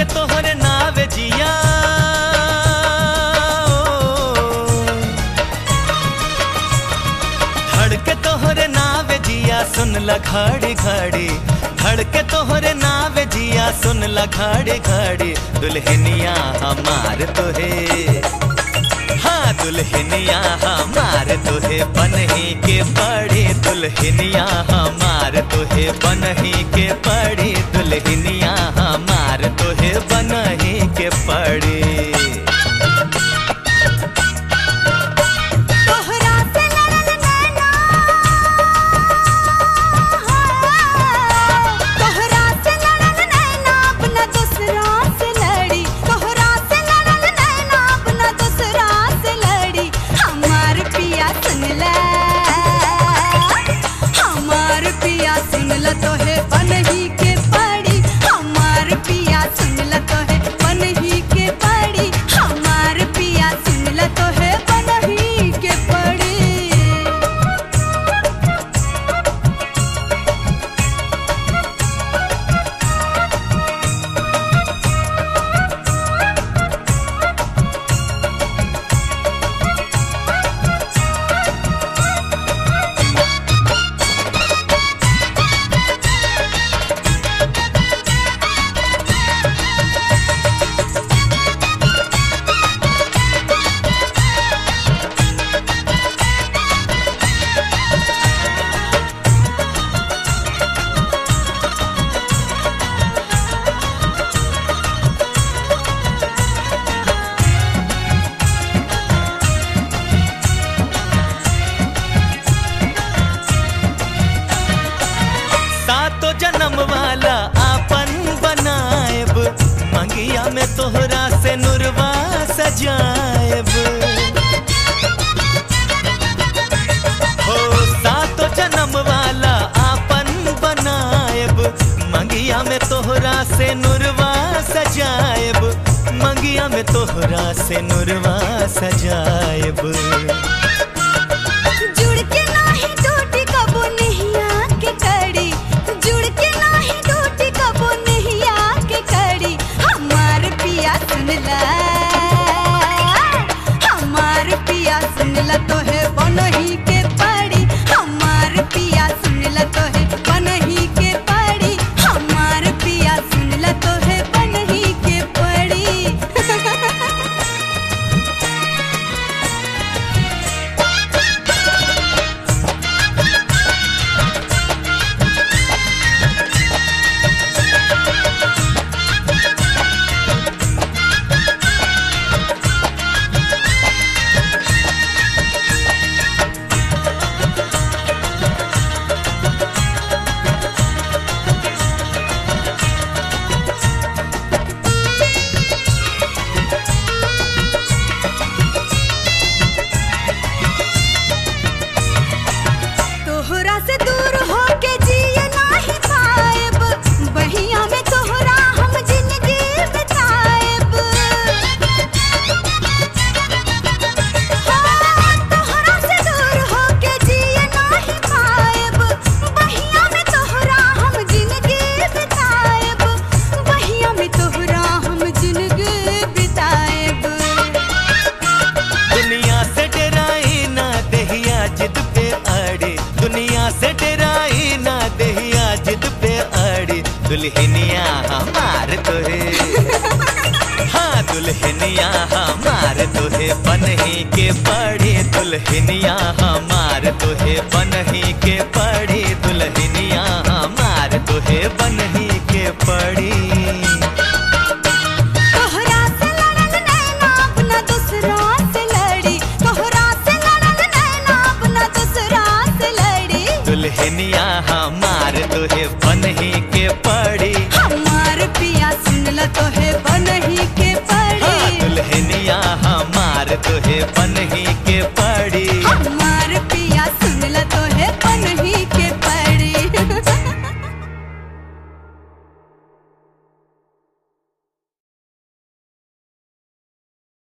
धड़के तोहरे नावे जिया धड़के तोहरे नावे जिया सुन ला घड़ी घड़ी धड़के तोहरे नावे जिया सुन ला घड़ी घड़ी दुल्हनिया हमार तोहे हाँ दुल्हनिया हमार तोहे बनही के पड़ी दुल्हनिया हमार तोहे बनही के पड़ी दुल्हनिया हमार तोहे बनही के पड़ी तोहे बनही के पड़ी हमार पिया सुन ल तोहे बनही के पड़ी हमार पिया सुन ल तोहे बनही के पड़ी जन्म वाला आपन बनाएब मंगिया में तोहरा से नुरवा सजाएब हो सातो जन्म वाला आपन बनाएब मंगिया में तोहरा से नुरवा सजाएब मंगिया में तोहरा से नुरवा सजाएब सुन ल तोहे बनही के पड़ी हमार पिया सुन ल तोहे बनही के पड़ी हमार पिया सुन ल तोहे बनही के पड़ी से दूर होके जिए नाही पाएब बहिया में तोहरा हम जिंदगी बिताएब तोहरा से दूर होके जिए नाही पाएब बहिया में तोहरा हम जिंदगी बिताएब बहिया में तोहरा हम जिंदगी बिताएब दुनिया से डराई ना दहिया जिद पे अड़ी दुनिया से डराई ना दहिया जिद पे अड़ी दुल्हनिया हमार तोहे हाँ दुल्हनिया हमार तोहे बनही के पड़ी दुल्हनिया हमार तोहे बनही के पड़ी दुल्हनिया हमार तोहे बनही के पड़ी।